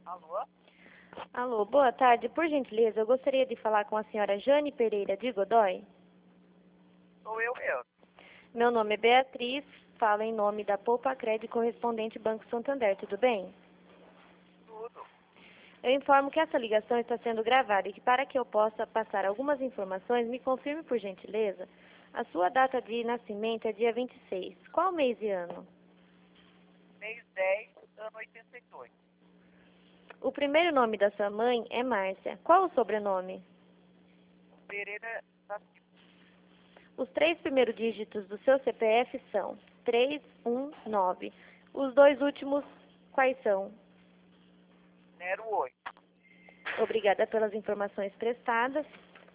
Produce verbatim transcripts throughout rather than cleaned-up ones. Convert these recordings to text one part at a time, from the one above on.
Alô? Alô, boa tarde. Por gentileza, eu gostaria de falar com a senhora Jane Pereira de Godoy. Sou eu mesmo. Meu nome é Beatriz, falo em nome da Poupa Crédito correspondente Banco Santander, tudo bem? Tudo. Eu informo que essa ligação está sendo gravada e que para que eu possa passar algumas informações, me confirme por gentileza. A sua data de nascimento é dia vinte e seis. Qual mês e ano? Mês dez, ano oitenta e dois. O primeiro nome da sua mãe é Márcia. Qual o sobrenome? Pereira da Silva. Os três primeiros dígitos do seu C P F são três um nove. Os dois últimos, quais são? zero oito. Obrigada pelas informações prestadas.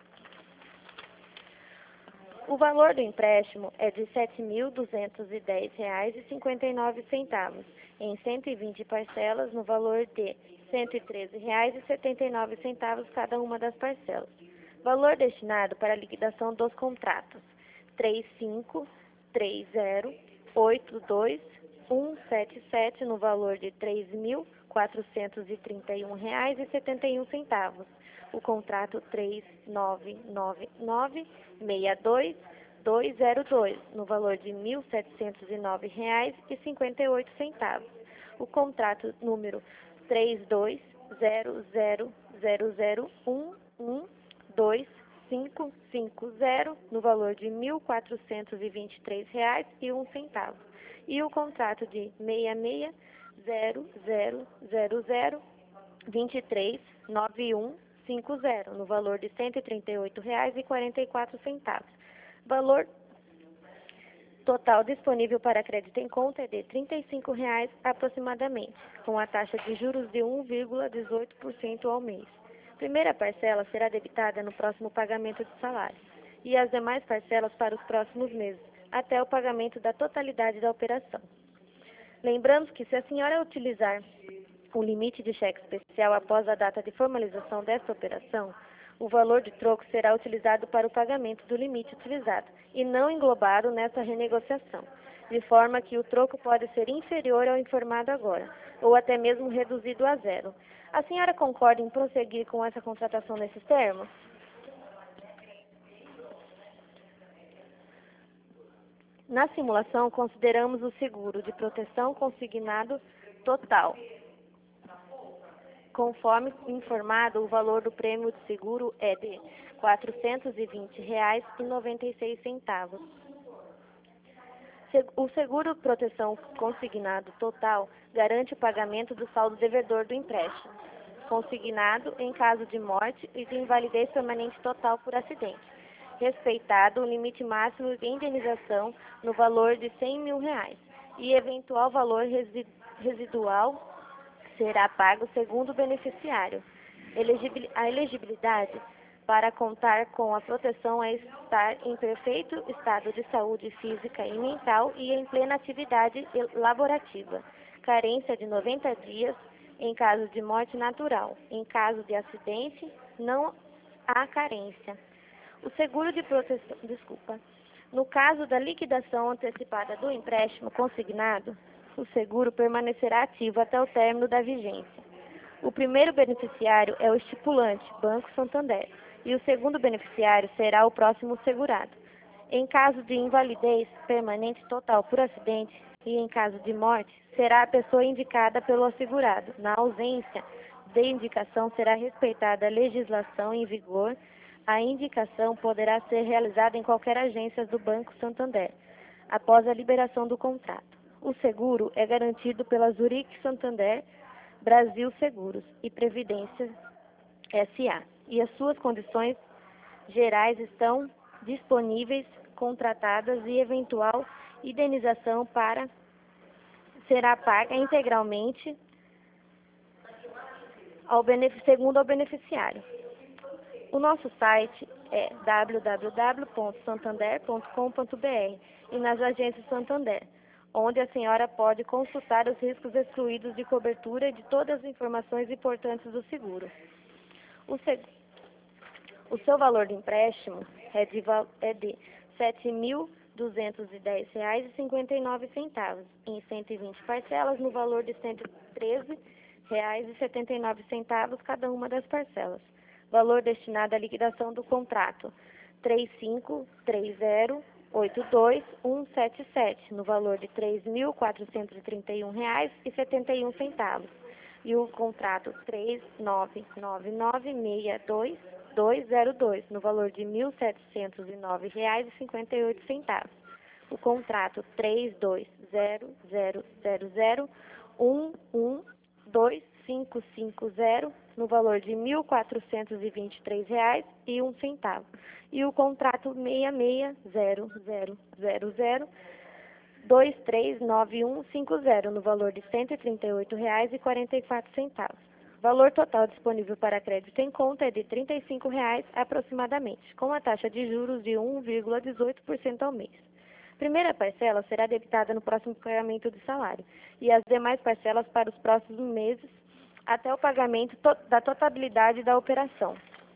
O valor do empréstimo é de sete mil duzentos e dez reais e cinquenta e nove centavos, em cento e vinte parcelas no valor de cento e treze reais e setenta e nove centavos cada uma das parcelas. Valor destinado para a liquidação dos contratos: três cinco três zero oito dois um sete sete no valor de três mil quatrocentos e trinta e um reais e setenta e um centavos. O contrato três nove nove nove seis dois dois zero dois no valor de mil setecentos e nove reais e cinquenta e oito centavos. O contrato número três dois zero zero zero zero um um dois cinco cinco zero no valor de mil quatrocentos e vinte e três reais e um centavo. E o contrato de seis seis zero zero zero zero dois três nove um cinco zero no valor de cento e trinta e oito reais e quarenta e quatro centavos. Valor total disponível para crédito em conta é de trinta e cinco reais aproximadamente, com a taxa de juros de um vírgula dezoito por cento ao mês. Primeira parcela será debitada no próximo pagamento de salário e as demais parcelas para os próximos meses, até o pagamento da totalidade da operação. Lembramos que se a senhora utilizar o limite de cheque especial após a data de formalização desta operação, o valor de troco será utilizado para o pagamento do limite utilizado e não englobado nessa renegociação, de forma que o troco pode ser inferior ao informado agora, ou até mesmo reduzido a zero. A senhora concorda em prosseguir com essa contratação nesses termos? Na simulação, consideramos o seguro de proteção consignado total. Conforme informado, o valor do prêmio de seguro é de quatrocentos e vinte reais e noventa e seis centavos. O seguro de proteção consignado total garante o pagamento do saldo devedor do empréstimo, consignado em caso de morte e de invalidez permanente total por acidente, respeitado o limite máximo de indenização no valor de cem mil reais e eventual valor residual será pago segundo o beneficiário. A elegibilidade para contar com a proteção é estar em perfeito estado de saúde física e mental e em plena atividade laborativa. Carência de noventa dias em caso de morte natural. Em caso de acidente, não há carência. O seguro de proteção, desculpa. No caso da liquidação antecipada do empréstimo consignado, o seguro permanecerá ativo até o término da vigência. O primeiro beneficiário é o estipulante, Banco Santander, e o segundo beneficiário será o próximo segurado. Em caso de invalidez permanente total por acidente e em caso de morte, será a pessoa indicada pelo assegurado. Na ausência de indicação, será respeitada a legislação em vigor. A indicação poderá ser realizada em qualquer agência do Banco Santander, após a liberação do contrato. O seguro é garantido pela Zurich Santander Brasil Seguros e Previdência S A e as suas condições gerais estão disponíveis, contratadas e eventual indenização para será paga integralmente ao segundo ao beneficiário. O nosso site é w w w ponto santander ponto com ponto b r e nas agências Santander, onde a senhora pode consultar os riscos excluídos de cobertura e de todas as informações importantes do seguro. O, seg... o seu valor de empréstimo é de, é de sete mil duzentos e dez reais e cinquenta e nove centavos, em cento e vinte parcelas no valor de cento e treze reais e setenta e nove centavos cada uma das parcelas. Valor destinado à liquidação do contrato três cinco três zero oito dois um sete sete, no valor de três mil quatrocentos e trinta e um reais e setenta e um centavos. E o contrato três nove nove nove seis dois dois zero dois, no valor de mil setecentos e nove reais e cinquenta e oito centavos. O contrato três dois zero zero zero zero um um dois cinco cinco zero, no valor de mil quatrocentos e vinte e três reais e um centavo. E o contrato seis seis zero zero zero zero dois três nove um cinco zero, no valor de cento e trinta e oito reais e quarenta e quatro centavos. Valor total disponível para crédito em conta é de trinta e cinco reais aproximadamente, com a taxa de juros de um vírgula dezoito por cento ao mês. Primeira parcela será debitada no próximo pagamento de salário e as demais parcelas para os próximos meses até o pagamento to da totalidade da operação.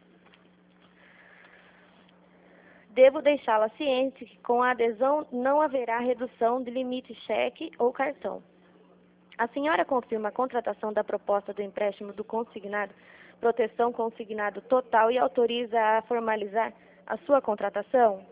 Devo deixá-la ciente que com a adesão não haverá redução de limite cheque ou cartão. A senhora confirma a contratação da proposta do empréstimo do consignado, proteção consignado total e autoriza a formalizar a sua contratação?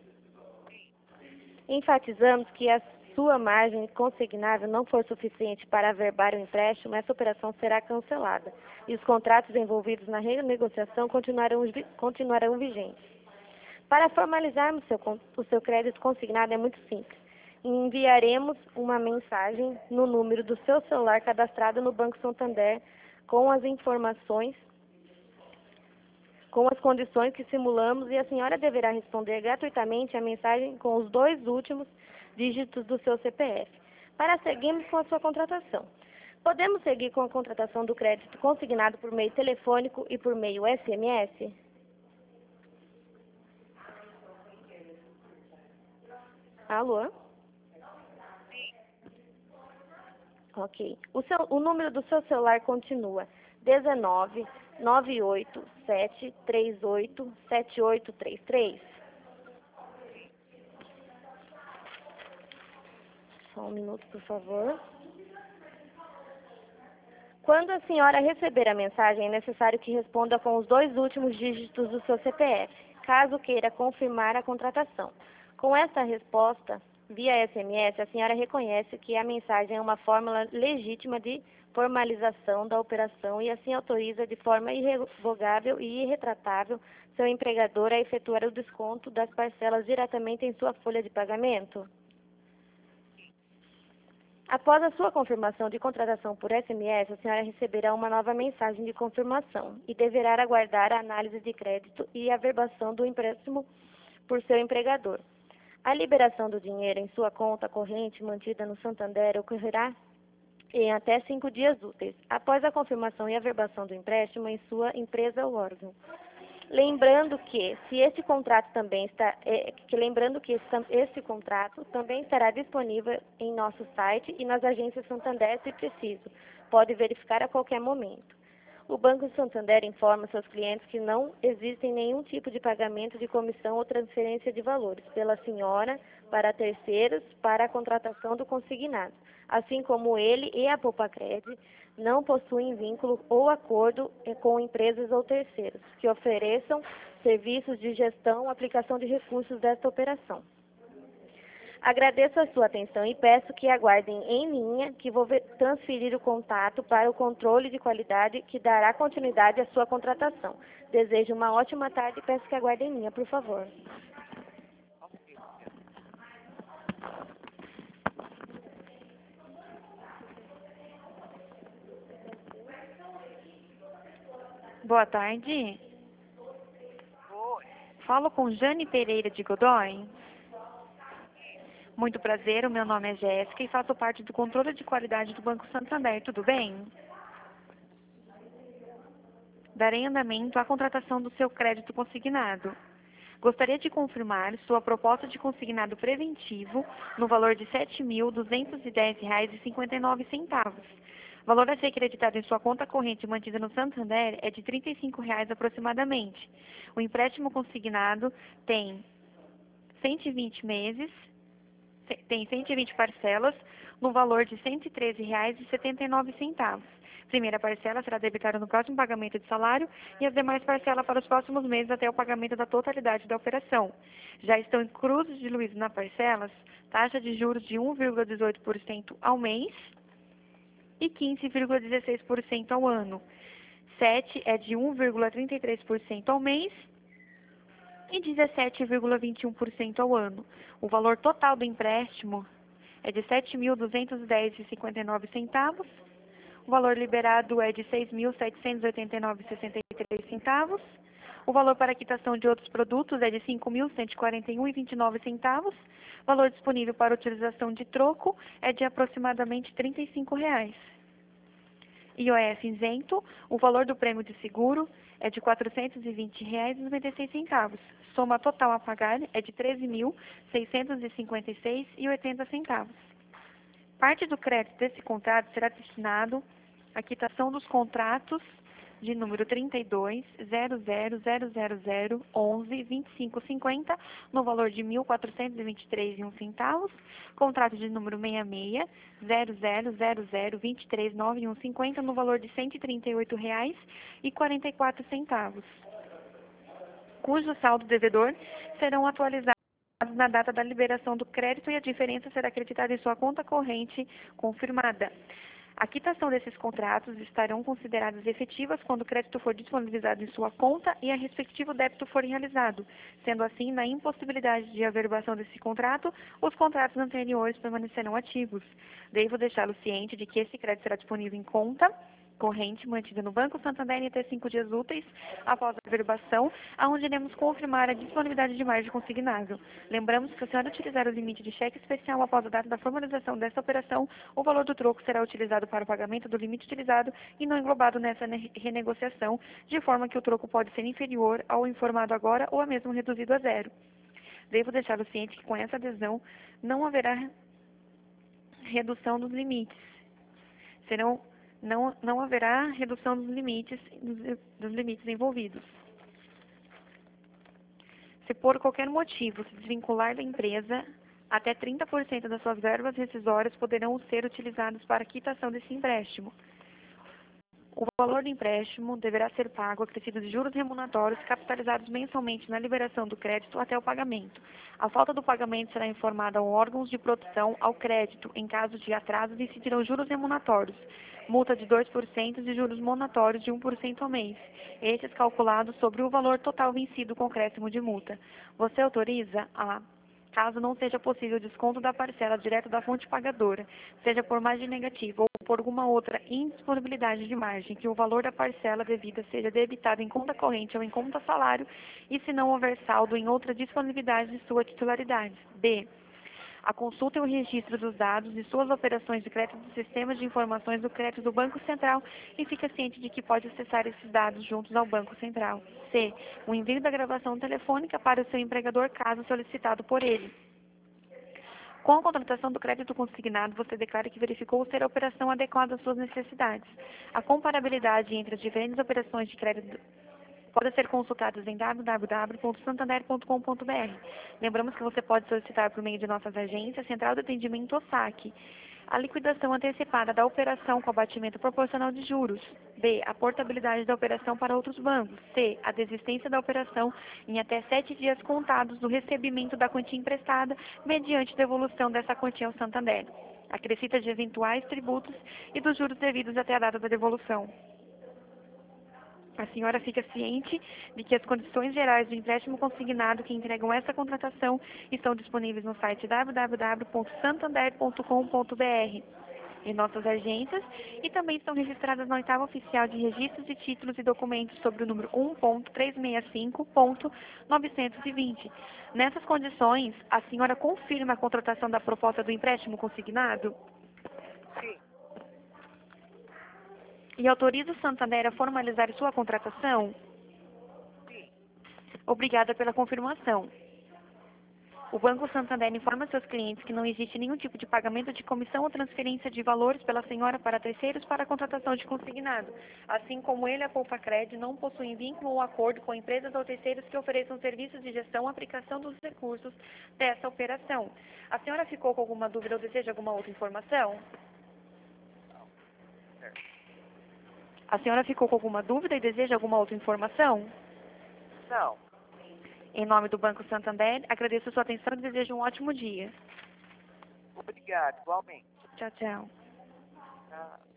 Enfatizamos que a sua margem consignável não for suficiente para averbar o empréstimo, essa operação será cancelada e os contratos envolvidos na renegociação continuarão, continuarão vigentes. Para formalizarmos seu, o seu crédito consignado é muito simples. Enviaremos uma mensagem no número do seu celular cadastrado no Banco Santander com as informações, com as condições que simulamos, e a senhora deverá responder gratuitamente a mensagem com os dois últimos dígitos do seu C P F, para seguirmos com a sua contratação. Podemos seguir com a contratação do crédito consignado por meio telefônico e por meio S M S? Alô? Ok. O, seu, o número do seu celular continua dezenove, nove oito sete, três oito, sete oito três três. Só um minuto, por favor. Quando a senhora receber a mensagem, é necessário que responda com os dois últimos dígitos do seu C P F, caso queira confirmar a contratação. Com esta resposta, via S M S, a senhora reconhece que a mensagem é uma fórmula legítima de formalização da operação e assim autoriza de forma irrevogável e irretratável seu empregador a efetuar o desconto das parcelas diretamente em sua folha de pagamento. Após a sua confirmação de contratação por S M S, a senhora receberá uma nova mensagem de confirmação e deverá aguardar a análise de crédito e a averbação do empréstimo por seu empregador. A liberação do dinheiro em sua conta corrente mantida no Santander ocorrerá em até cinco dias úteis, após a confirmação e averbação do empréstimo em sua empresa ou órgão. Lembrando que, se este contrato também está, é, que lembrando que esse, esse contrato também estará disponível em nosso site e nas agências Santander, se preciso, pode verificar a qualquer momento. O Banco Santander informa seus clientes que não existe nenhum tipo de pagamento de comissão ou transferência de valores pela senhora para terceiros para a contratação do consignado, assim como ele e a Poupa-Cred não possuem vínculo ou acordo com empresas ou terceiros que ofereçam serviços de gestão ou aplicação de recursos desta operação. Agradeço a sua atenção e peço que aguardem em linha, que vou transferir o contato para o controle de qualidade que dará continuidade à sua contratação. Desejo uma ótima tarde e peço que aguardem em linha, por favor. Boa tarde. Oi. Falo com Jane Pereira de Godoy. Muito prazer, o meu nome é Jéssica e faço parte do controle de qualidade do Banco Santander, tudo bem? Darei andamento à contratação do seu crédito consignado. Gostaria de confirmar sua proposta de consignado preventivo no valor de sete mil duzentos e dez reais e cinquenta e nove centavos. O valor a ser creditado em sua conta corrente mantida no Santander é de trinta e cinco reais aproximadamente. O empréstimo consignado tem cento e vinte meses, tem cento e vinte parcelas, no valor de cento e treze reais e setenta e nove centavos. Primeira parcela será debitada no próximo pagamento de salário e as demais parcelas para os próximos meses até o pagamento da totalidade da operação. Já estão inclusos diluídos nas parcelas taxa de juros de um vírgula dezoito por cento ao mês e quinze vírgula dezesseis por cento ao ano. sete é de um vírgula trinta e três por cento ao mês e dezessete vírgula vinte e um por cento ao ano. O valor total do empréstimo é de sete mil duzentos e dez reais e cinquenta e nove centavos. O valor liberado é de seis mil setecentos e oitenta e nove reais e sessenta e três centavos. O valor para quitação de outros produtos é de cinco mil cento e quarenta e um reais e vinte e nove centavos. O valor disponível para utilização de troco é de aproximadamente trinta e cinco reais. I O F isento, o valor do prêmio de seguro é de quatrocentos e vinte reais e noventa e seis centavos. Soma total a pagar é de treze mil seiscentos e cinquenta e seis reais e oitenta centavos. Parte do crédito desse contrato será destinado à quitação dos contratos de número trinta e dois, zero zero zero zero zero, onze, vinte e cinco cinquenta, no valor de mil quatrocentos e vinte e três reais e um centavo, contrato de número sessenta e seis, zero zero zero zero, vinte e três nove e um cinquenta, no valor de cento e trinta e oito reais e quarenta e quatro centavos, cujo saldo devedor serão atualizados na data da liberação do crédito e a diferença será acreditada em sua conta corrente confirmada. A quitação desses contratos estarão consideradas efetivas quando o crédito for disponibilizado em sua conta e a respectivo débito for realizado. Sendo assim, na impossibilidade de averbação desse contrato, os contratos anteriores permanecerão ativos. Devo deixá-lo ciente de que esse crédito será disponível em conta corrente mantida no Banco Santander em até cinco dias úteis após a averbação, aonde iremos confirmar a disponibilidade de margem consignável. Lembramos que, se a senhora utilizar o limite de cheque especial após a data da formalização desta operação, o valor do troco será utilizado para o pagamento do limite utilizado e não englobado nessa renegociação, de forma que o troco pode ser inferior ao informado agora ou a mesmo reduzido a zero. Devo deixá-lo ciente que, com essa adesão, não haverá redução dos limites. Serão Não, não haverá redução dos limites, dos, dos limites envolvidos. Se por qualquer motivo se desvincular da empresa, até trinta por cento das suas verbas rescisórias poderão ser utilizadas para a quitação desse empréstimo. O valor do empréstimo deverá ser pago acrescido de juros remuneratórios capitalizados mensalmente na liberação do crédito até o pagamento. A falta do pagamento será informada aos órgãos de produção ao crédito. Em caso de atraso, incidirão juros remuneratórios, multa de dois por cento e juros monatórios de um por cento ao mês, estes calculados sobre o valor total vencido com acréscimo de multa. Você autoriza a... Caso não seja possível o desconto da parcela direto da fonte pagadora, seja por margem negativa ou por alguma outra indisponibilidade de margem, que o valor da parcela devida seja debitado em conta corrente ou em conta salário, e se não houver saldo em outra disponibilidade de sua titularidade. B. A consulta e o registro dos dados e suas operações de crédito dos sistemas de informações do crédito do Banco Central e fica ciente de que pode acessar esses dados juntos ao Banco Central. C. O envio da gravação telefônica para o seu empregador caso solicitado por ele. Com a contratação do crédito consignado, você declara que verificou ser a operação adequada às suas necessidades. A comparabilidade entre as diferentes operações de crédito pode ser consultadas em w w w ponto santander ponto com ponto b r. Lembramos que você pode solicitar por meio de nossas agências, Central de Atendimento ou saque, a liquidação antecipada da operação com abatimento proporcional de juros. B. A portabilidade da operação para outros bancos. C. A desistência da operação em até sete dias contados do recebimento da quantia emprestada, mediante devolução dessa quantia ao Santander, acrescida de eventuais tributos e dos juros devidos até a data da devolução. A senhora fica ciente de que as condições gerais do empréstimo consignado que entregam essa contratação estão disponíveis no site w w w ponto santander ponto com ponto b r, em nossas agências, e também estão registradas na oitava oficial de registros de títulos e documentos sobre o número um ponto trezentos e sessenta e cinco ponto novecentos e vinte. Nessas condições, a senhora confirma a contratação da proposta do empréstimo consignado? Sim. E autoriza o Santander a formalizar sua contratação? Sim. Obrigada pela confirmação. O Banco Santander informa seus clientes que não existe nenhum tipo de pagamento de comissão ou transferência de valores pela senhora para terceiros para a contratação de consignado. Assim como ele, a Poupacred não possuem vínculo ou acordo com empresas ou terceiros que ofereçam serviços de gestão ou aplicação dos recursos dessa operação. A senhora ficou com alguma dúvida ou deseja alguma outra informação? A senhora ficou com alguma dúvida e deseja alguma outra informação? Não. Em nome do Banco Santander, agradeço a sua atenção e desejo um ótimo dia. Obrigado, igualmente. Tchau, tchau. Tá.